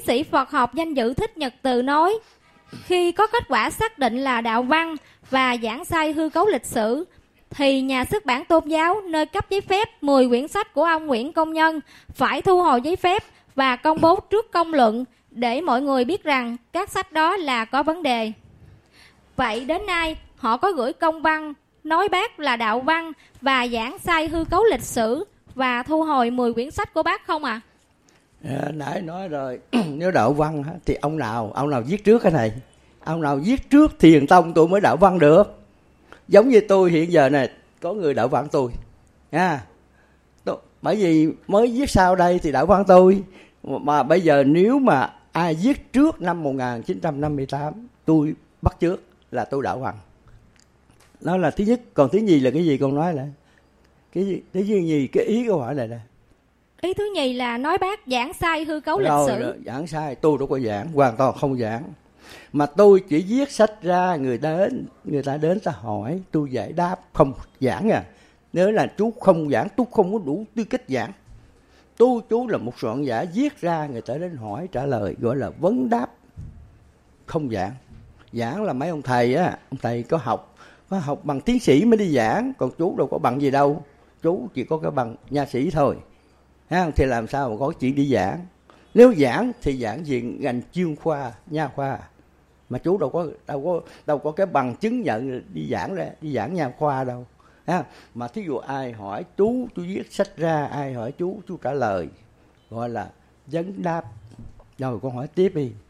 sĩ Phật học danh dự Thích Nhật Từ nói, khi có kết quả xác định là đạo văn và giảng sai hư cấu lịch sử, thì nhà xuất bản tôn giáo nơi cấp giấy phép 10 quyển sách của ông Nguyễn Công Nhân phải thu hồi giấy phép và công bố trước công luận để mọi người biết rằng các sách đó là có vấn đề. Vậy đến nay họ có gửi công văn nói bác là đạo văn và giảng sai hư cấu lịch sử và thu hồi 10 quyển sách của bác không ạ? Nãy nói rồi, nếu đạo văn thì ông nào viết trước cái này? Ông nào viết trước Thiền Tông tôi mới đạo văn được. Giống như tôi hiện giờ này, có người đạo văn tôi nha. Bởi vì mới viết sau đây thì đạo văn tôi. Mà bây giờ nếu mà ai viết trước năm 1958 tôi bắt trước là tôi đạo văn. Đó là thứ nhất. Còn thứ nhì là cái gì con nói lại? Cái gì? Thứ nhì cái ý câu hỏi này nè. Ý thứ nhì là nói bác giảng sai hư cấu lịch sử. Rồi, giảng sai, tôi đâu có giảng, hoàn toàn không giảng. Mà tôi chỉ viết sách ra, người ta đến ta hỏi, tôi giải đáp, không giảng à. Nếu là chú không giảng, tôi không có đủ tư cách giảng. Chú là một soạn giả viết ra, người ta đến hỏi trả lời, gọi là vấn đáp, không giảng. Giảng là mấy ông thầy á, ông thầy có học bằng tiến sĩ mới đi giảng, còn chú đâu có bằng gì đâu, chú chỉ có cái bằng nha sĩ thôi. Thì làm sao mà có chuyện đi giảng? Nếu giảng thì giảng về ngành chuyên khoa, nha khoa. Mà chú đâu có cái bằng chứng nhận đi giảng nha khoa đâu. Mà thí dụ ai hỏi chú viết sách ra, ai hỏi chú trả lời, gọi là vấn đáp. Rồi con hỏi tiếp đi.